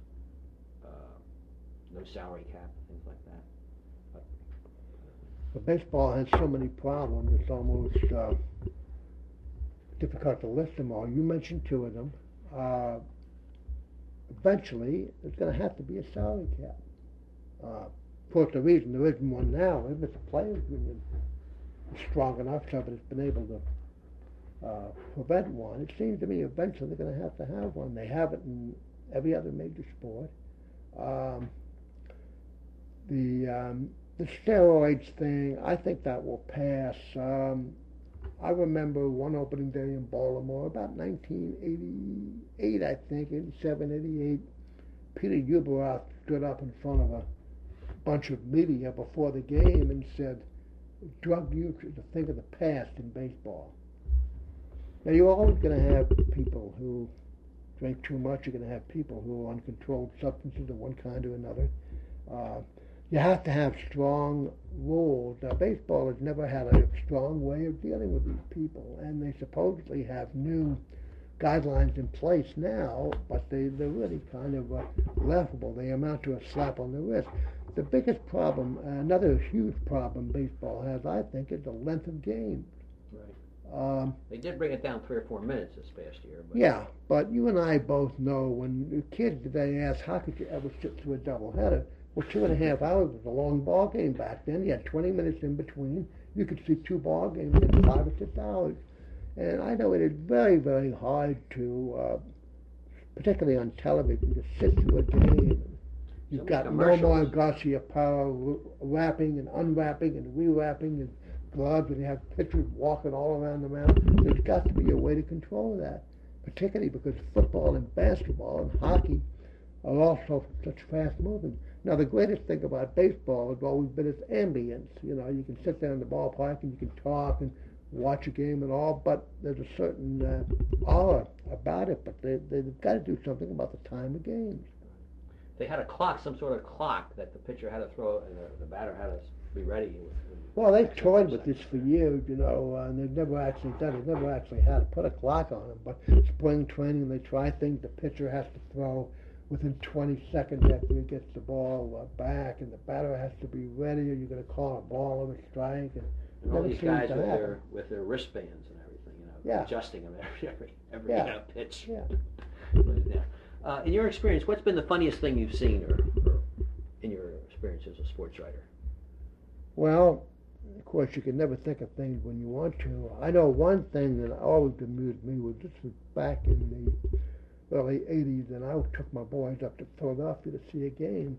A: no salary cap, things like that.
B: But baseball has so many problems, it's almost difficult to list them all. You mentioned two of them. Eventually, there's going to have to be a salary cap. Of course, the reason there isn't one now is that the players' union is strong enough so that it's been able to prevent one. It seems to me eventually they're going to have one. They have it in every other major sport. Um, the steroids thing, I think that will pass. I remember one opening day in Baltimore, about 1988, I think, 87, 88. Peter Ueberroth stood up in front of a bunch of media before the game and said, drug use is a thing of the past in baseball. Now, you're always going to have people who drink too much. You're going to have people who are on controlled substances of one kind or another. You have to have strong rules. Now, baseball has never had a strong way of dealing with these people, and they supposedly have new guidelines in place now, but they're really kind of laughable. They amount to a slap on the wrist. The biggest problem, another huge problem baseball has, I think, is the length of games.
A: Right. They did bring it down 3 or 4 minutes this past year. But
B: yeah, but you and I both know when kids today ask, how could you ever sit through a doubleheader? Well, 2.5 hours was a long ball game back then. You had 20 minutes in between. You could see 2 ball games in 5 or 6 hours. And I know it is very, very hard to, particularly on television, to sit through a game. You've got Nomar Garciaparra wrapping and unwrapping and rewrapping and gloves, and you have pitchers walking all around the mound. There's got to be a way to control that, particularly because football and basketball and hockey are also such fast moving. Now, the greatest thing about baseball has always been its ambience. You know, you can sit there in the ballpark and you can talk and watch a game and all, but there's a certain aura about it. But they've got to do something about the time of games.
A: They had a clock, some sort of clock that the pitcher had to throw and the batter had to be ready.
B: Well, they've toyed with this for years, you know, and they've never actually done it. They've never actually had to put a clock on them. But spring training, they try things. The pitcher has to throw within 20 seconds after he gets the ball back, and the batter has to be ready, or you're going to call a ball or a strike.
A: And all these guys with their wristbands and everything, you know,
B: yeah.
A: adjusting them every
B: yeah.
A: Pitch.
B: Yeah.
A: In your experience, what's been the funniest thing you've seen, or in your experience as a sports writer?
B: Well, of course, you can never think of things when you want to. I know one thing that always amused me was this was back in the early 80s, and I took my boys up to Philadelphia to see a game,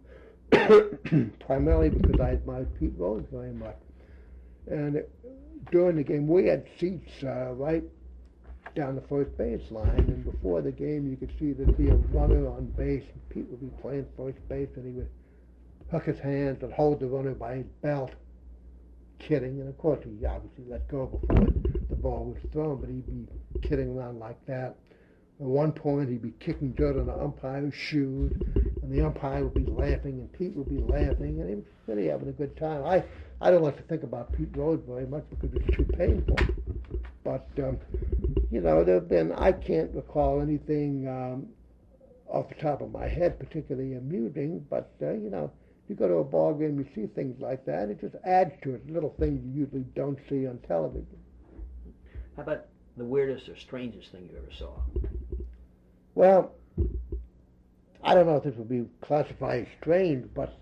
B: primarily because I admired Pete Rose very much. And during the game, we had seats right down the first base line, and before the game, you could see there'd be a runner on base, and Pete would be playing first base, and he would hook his hands and hold the runner by his belt, kidding. And of course, he obviously let go before the ball was thrown, but he'd be kidding around like that. At one point, he'd be kicking dirt on the umpire's shoes, and the umpire would be laughing, and Pete would be laughing, and he was really having a good time. I don't like to think about Pete Rose very much because it's too painful. But, you know, there have been, I can't recall anything off the top of my head particularly amusing, but, you know, you go to a ball game, you see things like that, it just adds to it, little things you usually don't see on television.
A: How about the weirdest or strangest thing you ever saw?
B: Well, I don't know if this would be classified as strange, but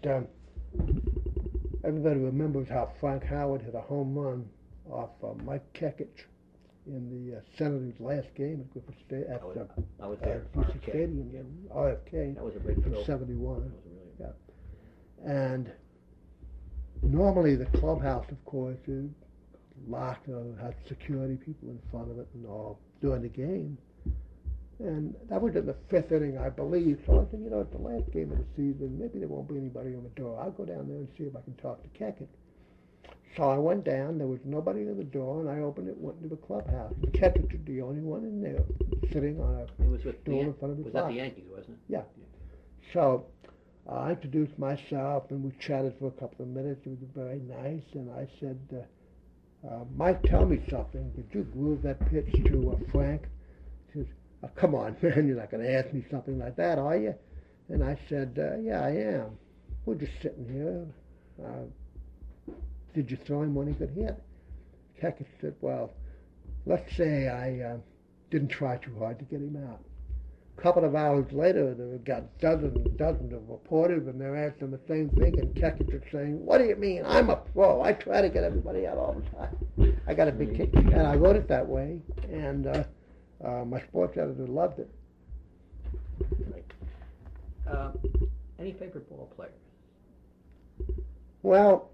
B: everybody remembers how Frank Howard hit a home run off Mike Kekich in the Senators' last game at Griffith Stadium,
A: I was there.
B: RFK Stadium in RFK.
A: That was a big thrill.
B: In '71.
A: That was really
B: yeah. And normally the clubhouse, of course, is locked or has security people in front of it and all during the game. And that was in the 5th inning, I believe. So I said, you know, it's the last game of the season. Maybe there won't be anybody on the door. I'll go down there and see if I can talk to Kekich. So I went down. There was nobody at the door, and I opened it and went into the clubhouse. Kekich was the only one in there, sitting on a stool in front of his
A: Was that the Yankees, wasn't it?
B: Yeah. So I introduced myself, and we chatted for a couple of minutes. It was very nice. And I said, Mike, tell me something. Did you groove that pitch to Frank? He says, oh, come on, man, you're not going to ask me something like that, are you? And I said, yeah, I am. We're just sitting here. Did you throw him when he could hit? Kekich said, well, let's say I didn't try too hard to get him out. A couple of hours later, they've got dozens and dozens of reporters, and they're asking the same thing, and Kekich is saying, "What do you mean? I'm a pro. I try to get everybody out all the time. I got a big kick," and I wrote it that way, and my sports editor loved it.
A: Right. Any favorite ball players?
B: Well,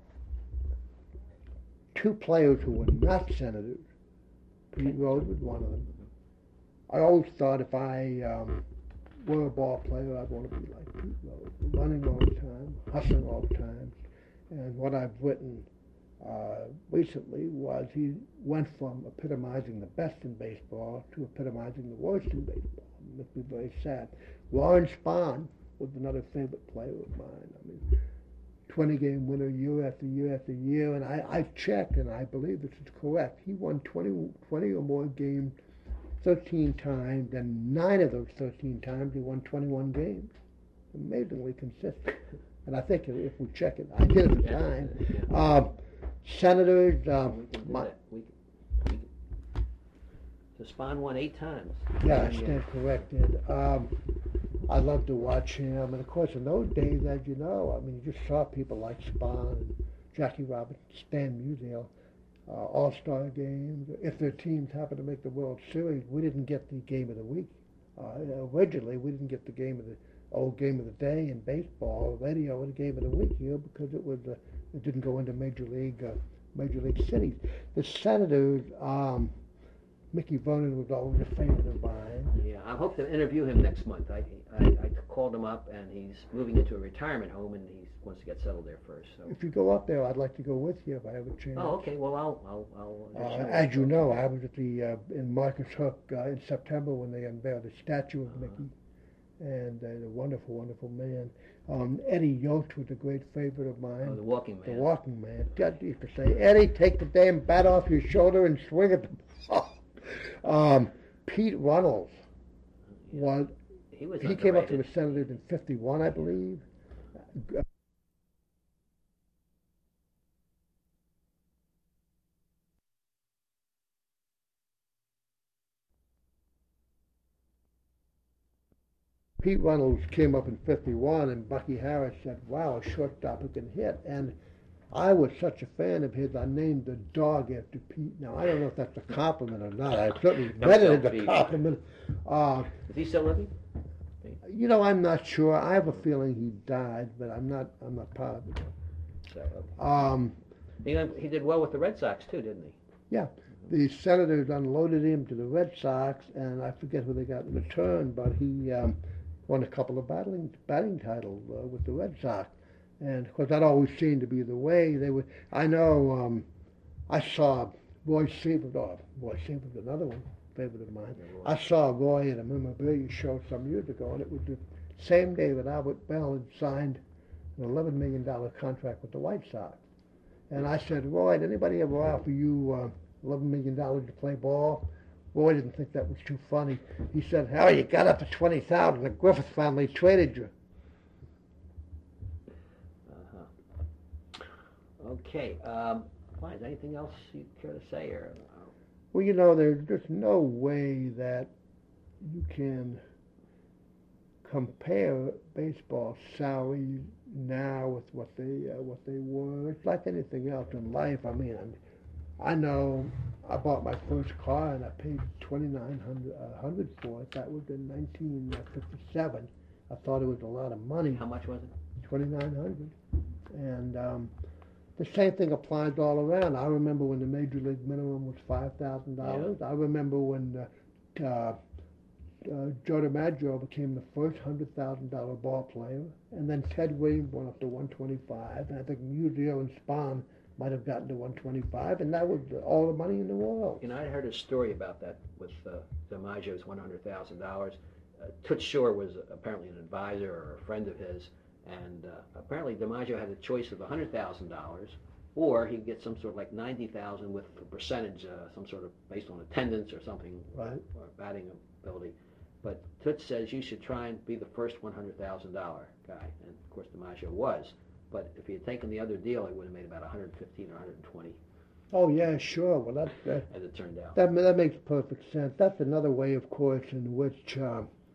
B: two players who were not senators. Pete Rose was one of them. I always thought if I were a ball player, I'd want to be like Pete Rose, running all the time, hustling all the time. And what I've written recently was he went from epitomizing the best in baseball to epitomizing the worst in baseball. It makes me very sad. Warren Spahn was another favorite player of mine. I mean, 20-game winner year after year after year, and I've checked, and I believe this is correct. He won 20 or more games 13 times, and 9 of those 13 times he won 21 games. Amazingly consistent. And I think if we check it, I did at the time. Senators,
A: so Spahn won 8 times.
B: Yeah, I stand corrected. I love to watch him, and of course in those days, as you know, I mean, you just saw people like Spahn and Jackie Robinson, Stan Musial, All-Star games. If their teams happened to make the World Series, we didn't get the game of the week. Originally, we didn't get the game of the day in baseball, radio, and the game of the week here because it didn't go into major league cities. The Senators. Mickey Vernon was always a favorite of mine.
A: Yeah, I hope to interview him next month. I called him up, and he's moving into a retirement home, and he wants to get settled there first. So
B: if you go up there, I'd like to go with you if I have a chance.
A: Oh, okay. Well, I'll
B: as you know, I was at the in Marcus Hook in September when they unveiled the statue of Mickey, and a wonderful, wonderful man. Eddie Yost was a great favorite of mine.
A: Oh, the walking man.
B: The walking man. God used to say, "Eddie, take the damn bat off your shoulder and swing at the ball." Pete Runnels was he came up to the Senators in '51, I believe. Pete Runnels came up in '51, and Bucky Harris said, "Wow, a shortstop who can hit." And I was such a fan of his, I named the dog after Pete. Now, I don't know if that's a compliment or not. I certainly read it as a compliment.
A: Is he still living?
B: You know, I'm not sure. I have a feeling he died, but I'm not positive.
A: So, he did well with the Red Sox, too, didn't he?
B: Yeah. The Senators unloaded him to the Red Sox, and I forget who they got in return, but he won a couple of batting titles with the Red Sox. And, of course, that always seemed to be the way they would. I know I saw Roy Seifert, another one, favorite of mine. I saw Roy at a memorabilia show some years ago, and it was the same day that Albert Bell had signed an $11 million contract with the White Sox. And I said, "Roy, did anybody ever offer you $11 million to play ball?" Roy didn't think that was too funny. He said, "Hell, you got up to $20,000. The Griffith family traded you."
A: Okay. Fine. Is there anything else you care to say?
B: Well, you know, there's just no way that you can compare baseball salaries now with what they were. It's like anything else in life. I mean, I know I bought my first car and I paid $2,900 for it. That was in 1957. I thought it was a lot of money.
A: How much was it?
B: $2,900. And the same thing applies all around. I remember when the major league minimum was $5,000. Yeah. I remember when Joe DiMaggio became the first $100,000 ball player, and then Ted Williams went up to $125, and I think Musial and Spahn might have gotten to $125, and that was all the money in the world.
A: You know, I heard a story about that with DiMaggio's $100,000. Toots Shor was apparently an advisor or a friend of his. And apparently DiMaggio had a choice of $100,000, or he'd get some sort of like $90,000 with a percentage, some sort of based on attendance or something,
B: right,
A: or batting ability. But Toots says you should try and be the first $100,000 guy, and of course DiMaggio was. But if he had taken the other deal, he would have made about 115 or 120.
B: Oh yeah, sure. Well,
A: as it turned out,
B: that makes perfect sense. That's another way, of course, in which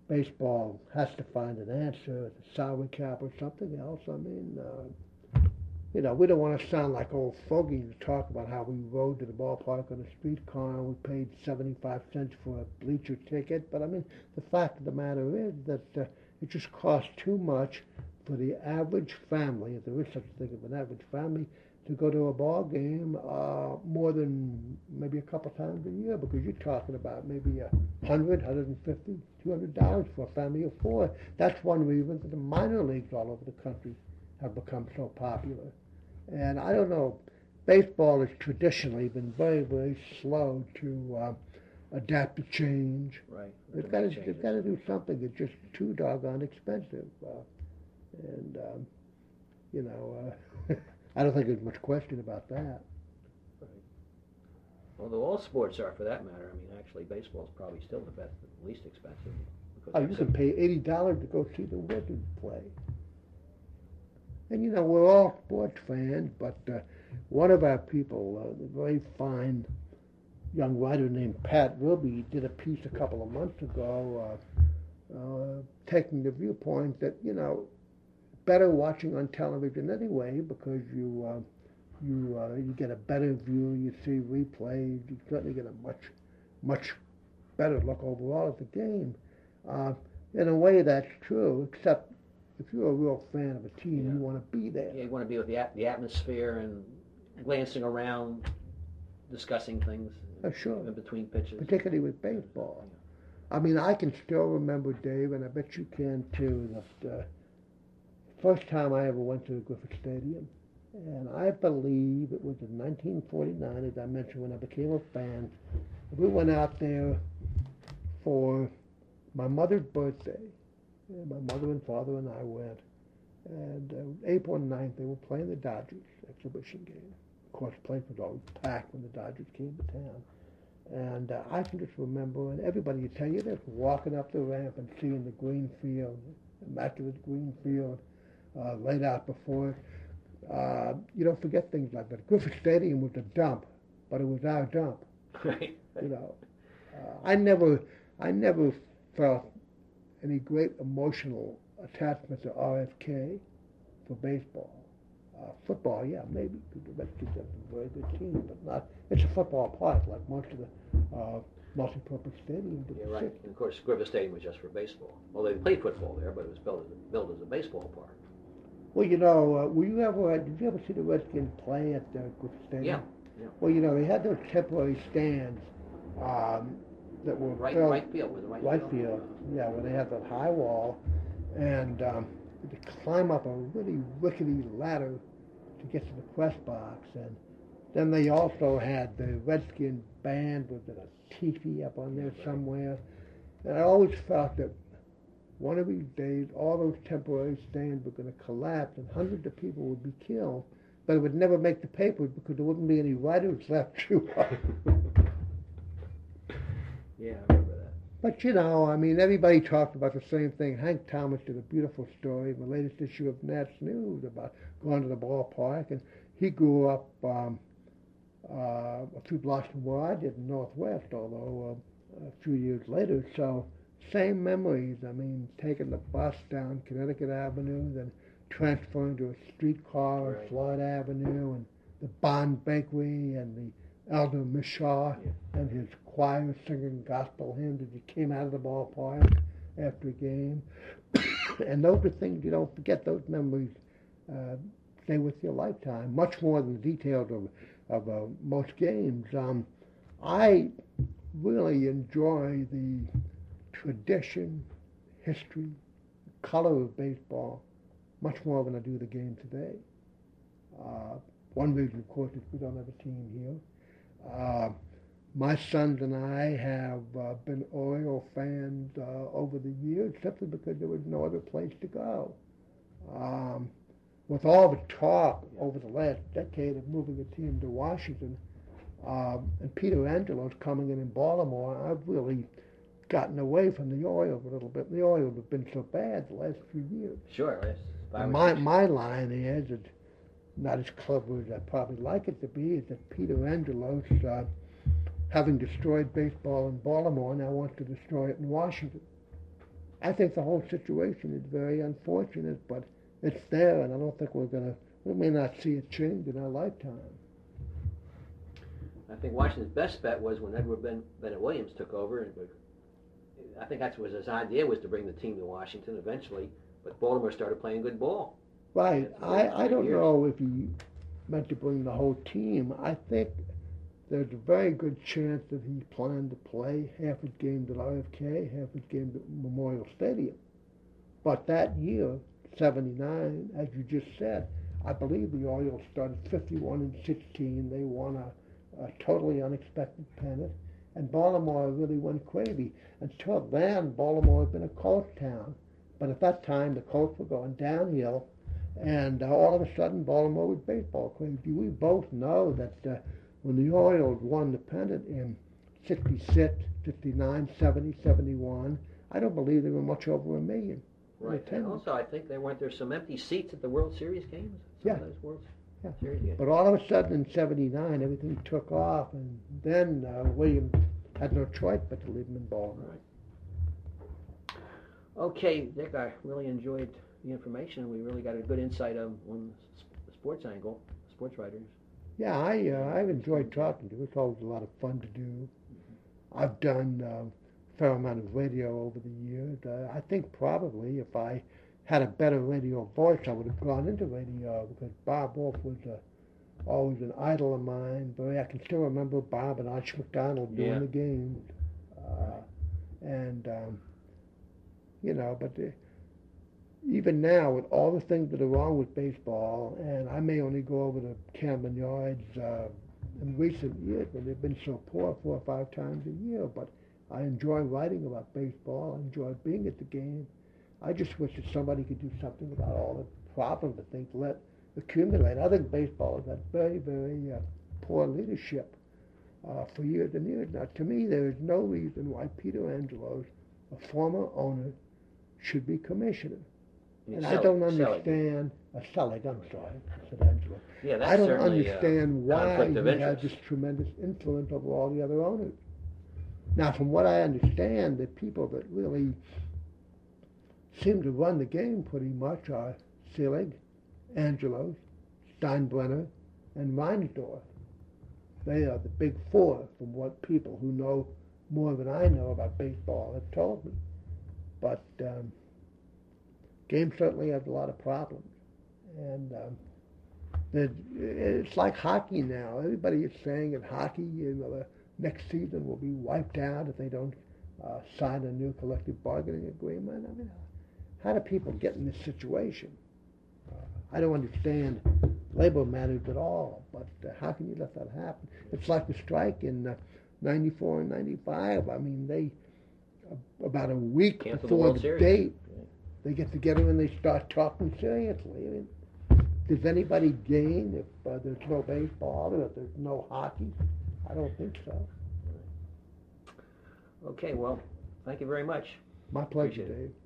B: baseball has to find an answer, the salary cap or something else. I mean, we don't want to sound like old fogies to talk about how we rode to the ballpark on a streetcar and we paid 75 cents for a bleacher ticket. But I mean, the fact of the matter is that it just costs too much for the average family, if there is such a thing as an average family, to go to a ball game more than maybe a couple times a year, because you're talking about maybe $150, $200 for a family of four. That's one reason that the minor leagues all over the country have become so popular. And I don't know, baseball has traditionally been very, very slow to adapt to change.
A: Right.
B: They've got to do something that's just too doggone expensive. And I don't think there's much question about that.
A: Right. Although all sports are, for that matter. I mean, actually, baseball is probably still the best, the least expensive.
B: You can pay $80 to go see the Wizards play. And we're all sports fans, but one of our people, a very fine young writer named Pat Wilby, did a piece a couple of months ago taking the viewpoint that, better watching on television anyway, because you get a better view, you see replays, you certainly get a much better look overall at the game. In a way, that's true, except if you're a real fan of a team, you want to be there.
A: Yeah, you want to be with the atmosphere and glancing around, discussing things.
B: Sure.
A: In between pitches.
B: Particularly with baseball. I mean, I can still remember, Dave, and I bet you can too, that first time I ever went to the Griffith Stadium, and I believe it was in 1949, as I mentioned, when I became a fan. We went out there for my mother's birthday. And my mother and father and I went. And April 9th, they were playing the Dodgers exhibition game. Of course, the place was always packed when the Dodgers came to town. And I can just remember, and everybody would tell you this, walking up the ramp and seeing the green field, immaculate green field, laid out before it. You don't forget things like that. Griffith Stadium was a dump, but it was our dump.
A: Right.
B: I never felt any great emotional attachment to RFK for baseball. Football, yeah, maybe, because the Redskins have a very good team, but not. It's a football park, like most of the multi-purpose stadiums.
A: Yeah, right. And of course, Griffith Stadium was just for baseball. Well, they played football there, but it was built as a baseball park.
B: Well, did you ever see the Redskins play at Griffith Stadium?
A: Yeah.
B: Well, they had those temporary stands that were
A: right field, with the
B: right field. Yeah, where they had that high wall, and to climb up a really rickety ladder to get to the press box, and then they also had the Redskin band with a teepee up on there somewhere, and I always felt that one of these days all those temporary stands were going to collapse and hundreds of people would be killed, but it would never make the papers because there wouldn't be any writers left to.
A: Yeah, I remember that.
B: But I mean, everybody talked about the same thing. Hank Thomas did a beautiful story in the latest issue of Nats News about going to the ballpark, and he grew up a few blocks from where I did in Northwest, although a few years later. So same memories. I mean, taking the bus down Connecticut Avenue, then transferring to a streetcar on Floyd Avenue, and the Bond Bakery, and the Elder Mishaw and his choir singing gospel hymns as he came out of the ballpark after a game. And those are things you don't forget. Those memories stay with you a lifetime, much more than the details of most games. I really enjoy the tradition, history, color of baseball much more than I do the game today. One reason, of course, is we don't have a team here. My sons and I have been Oriole fans over the years simply because there was no other place to go. With all the talk over the last decade of moving a team to Washington, and Peter Angelo's coming in Baltimore, I've really gotten away from the Orioles a little bit. The Orioles have been so bad the last few years.
A: Sure.
B: My line is, it's not as clever as I probably like it to be, is that Peter Angelos, having destroyed baseball in Baltimore, now wants to destroy it in Washington. I think the whole situation is very unfortunate, but it's there, and I don't think we may not see it change in our lifetime.
A: I think Washington's best bet was when Edward Bennett Williams took over, and I think that was his idea, was to bring the team to Washington eventually, but Baltimore started playing good ball.
B: Right. I don't know if he meant to bring the whole team. I think there's a very good chance that he planned to play half his games at RFK, half his games at Memorial Stadium. But that year, 79, as you just said, I believe the Orioles started 51-16. They won a totally unexpected pennant, and Baltimore really went crazy. Until then, Baltimore had been a Colts town, but at that time the Colts were going downhill, and all of a sudden Baltimore was baseball crazy. We both know that when the Orioles won the pennant in 66, 59, 70, 71, I don't believe they were much over 1 million.
A: Right. And also, I think there weren't some empty seats at the World Series games.
B: Yeah.
A: Those World Series games.
B: But all of a sudden in 79, everything took off, and then Williams had no choice but to leave him in Baltimore.
A: Right. Okay, Dick, I really enjoyed the information. We really got a good insight on the sports angle, sports writers.
B: Yeah, I've enjoyed talking to you. It's always a lot of fun to do. I've done a fair amount of radio over the years. I think probably if I had a better radio voice, I would have gone into radio, because Bob Wolf was always an idol of mine. But I can still remember Bob and Arch McDonald doing the games. But even now, with all the things that are wrong with baseball, and I may only go over to Camden Yards in recent years, and they've been so poor 4 or 5 times a year, but I enjoy writing about baseball. I enjoy being at the game. I just wish that somebody could do something about all the problems that things let accumulate. I think baseball has had very, very poor leadership for years and years. Now, to me, there is no reason why Peter Angelos, a former owner, should be commissioner. And I don't understand. Selig, I'm sorry, I said Angelo.
A: Yeah, that's
B: I don't
A: certainly
B: understand why he
A: interest.
B: has this tremendous influence over all the other owners. Now, from what I understand, the people that really seem to run the game pretty much are Selig, Angelos, Steinbrenner, and Reinsdorf. They are the big four, from what people who know more than I know about baseball have told me. But game certainly has a lot of problems. And it's like hockey now. Everybody is saying in hockey, the next season will be wiped out if they don't sign a new collective bargaining agreement. I mean, how do people get in this situation? I don't understand labor matters at all, but how can you let that happen? It's like the strike in 94 and 95. I mean, they, about a week before the date, they get together and they start talking seriously. I mean, does anybody gain if there's no baseball or if there's no hockey? I don't think so.
A: Okay, well, thank you very much.
B: My pleasure, Dave.